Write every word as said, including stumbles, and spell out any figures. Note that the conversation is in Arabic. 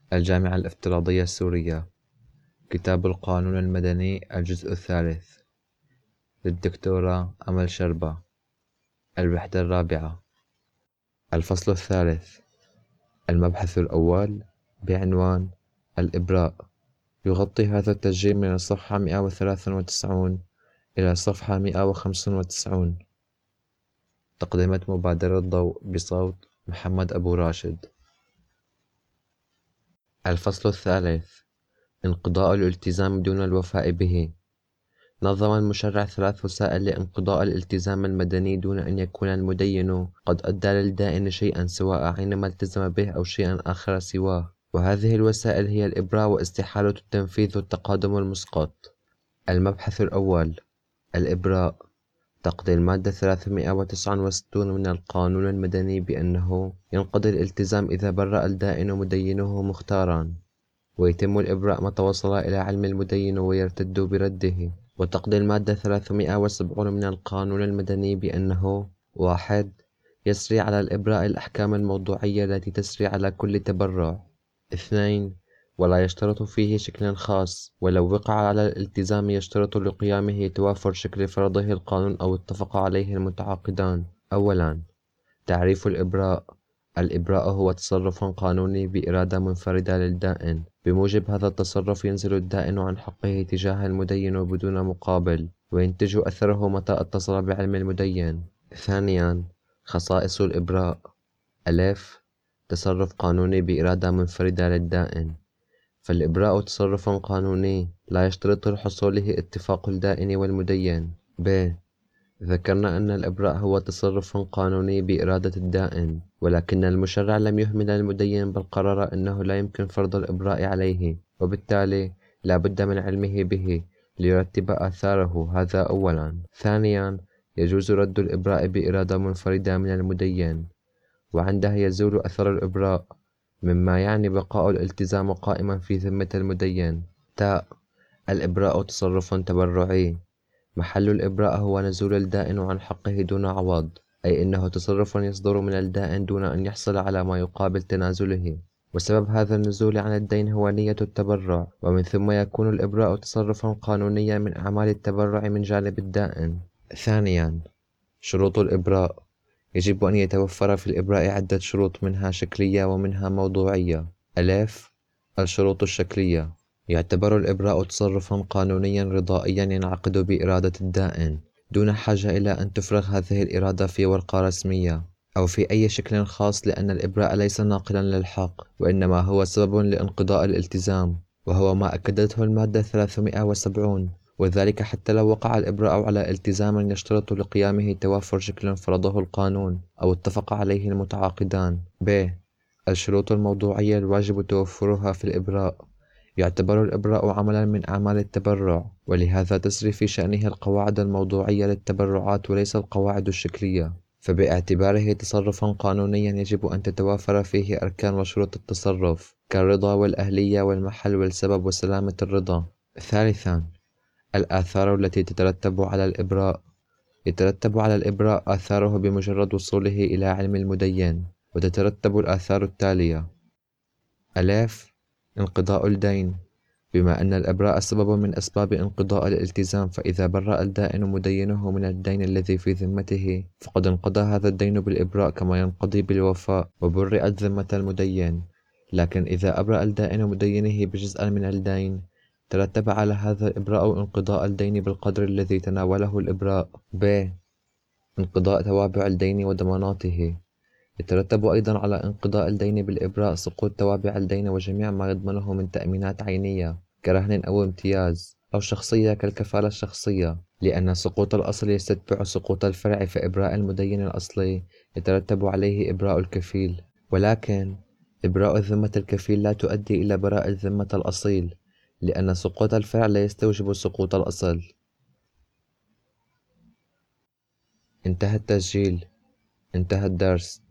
الجامعة الافتراضية السورية. كتاب القانون المدني الجزء الثالث للدكتورة أمل شربة. الوحدة الرابعة. الفصل الثالث. المبحث الأول بعنوان الإبراء. يغطي هذا التسجيل من الصفحة مئة وثلاثة وتسعين إلى الصفحة مئة وخمسة وتسعين. تقدمة مبادرة ضوء بصوت محمد أبو راشد. الفصل الثالث. انقضاء الالتزام دون الوفاء به. نظم المشرع ثلاث وسائل لانقضاء الالتزام المدني دون أن يكون المدين قد أدى للدائن شيئا سواء حينما التزم به أو شيئا آخر سواه، وهذه الوسائل هي الإبراء واستحالة التنفيذ والتقادم المسقط. المبحث الأول. الإبراء. تقضي المادة ثلاثمئة وتسعة وستين من القانون المدني بأنه ينقضي الالتزام إذا برأ الدائن مدينه مختارا، ويتم الإبراء متى وصل إلى علم المدين ويرتد برده. وتقضي المادة ثلاثمئة وسبعين من القانون المدني بأنه: واحد. يسري على الإبراء الأحكام الموضوعية التي تسري على كل تبرع. اثنين. ولا يشترط فيه شكل خاص، ولو وقع على الالتزام يشترط لقيامه توافر شكل فرضه القانون أو اتفق عليه المتعاقدان. أولا، تعريف الإبراء. الإبراء هو تصرف قانوني بإرادة منفردة للدائن. بموجب هذا التصرف ينزل الدائن عن حقه تجاه المدين بدون مقابل، وينتج أثره متى اتصل بعلم المدين. ثانيا، خصائص الإبراء. ألف. تصرف قانوني بإرادة منفردة للدائن. فالإبراء تصرف قانوني لا يشترط لحصوله اتفاق الدائن والمدين. ب. ذكرنا أن الإبراء هو تصرف قانوني بإرادة الدائن، ولكن المشرع لم يهمل المدين بل قرر أنه لا يمكن فرض الإبراء عليه، وبالتالي لا بد من علمه به ليرتب آثاره. هذا أولا. ثانيا، يجوز رد الإبراء بإرادة منفردة من المدين، وعندها يزول أثر الإبراء، مما يعني بقاء الالتزام قائما في ذمة المدين. تاء. الإبراء تصرف تبرعي. محل الإبراء هو نزول الدائن عن حقه دون عوض، أي إنه تصرف يصدر من الدائن دون أن يحصل على ما يقابل تنازله، وسبب هذا النزول عن الدين هو نية التبرع، ومن ثم يكون الإبراء تصرفا قانونيا من أعمال التبرع من جانب الدائن. ثانيا، شروط الإبراء. يجب أن يتوفر في الإبراء عدة شروط، منها شكلية ومنها موضوعية. ألف. الشروط الشكلية. يعتبر الإبراء تصرفا قانونيا رضائيا ينعقد بإرادة الدائن دون حاجة إلى أن تفرغ هذه الإرادة في ورقة رسمية أو في أي شكل خاص، لأن الإبراء ليس ناقلا للحق، وإنما هو سبب لانقضاء الالتزام، وهو ما أكدته المادة ثلاثمئة وسبعين، وذلك حتى لو وقع الإبراء على التزام يشترط لقيامه توافر شكل فرضه القانون أو اتفق عليه المتعاقدان. ب. الشروط الموضوعية الواجب توفرها في الإبراء. يعتبر الإبراء عملا من أعمال التبرع، ولهذا تسري في شأنه القواعد الموضوعية للتبرعات وليس القواعد الشكلية، فباعتباره تصرفا قانونيا يجب أن تتوافر فيه أركان وشروط التصرف كالرضا والأهلية والمحل والسبب وسلامة الرضا. ثالثا، الآثار التي تترتب على الإبراء. يترتب على الإبراء آثاره بمجرد وصوله إلى علم المدين، وتترتب الآثار التالية: ألف. انقضاء الدين. بما أن الإبراء سبب من أسباب انقضاء الالتزام، فإذا برأ الدائن مدينه من الدين الذي في ذمته فقد انقضى هذا الدين بالإبراء كما ينقضي بالوفاء، وبرئت ذمة المدين. لكن إذا أبرأ الدائن مدينه بجزء من الدين ترتب على هذا الإبراء انقضاء الدين بالقدر الذي تناوله الإبراء. ب. انقضاء توابع الدين وضماناته. يترتب أيضا على انقضاء الدين بالإبراء سقوط توابع الدين وجميع ما يضمنه من تأمينات عينية كرهن أو امتياز، أو شخصية كالكفالة الشخصية، لأن سقوط الأصل يستتبع سقوط الفرع، فإبراء المدين الأصلي يترتب عليه إبراء الكفيل. ولكن إبراء ذمة الكفيل لا تؤدي إلى براءة ذمة الأصيل، لأن سقوط الفرع لا يستوجب سقوط الأصل. انتهى التسجيل. انتهى الدرس.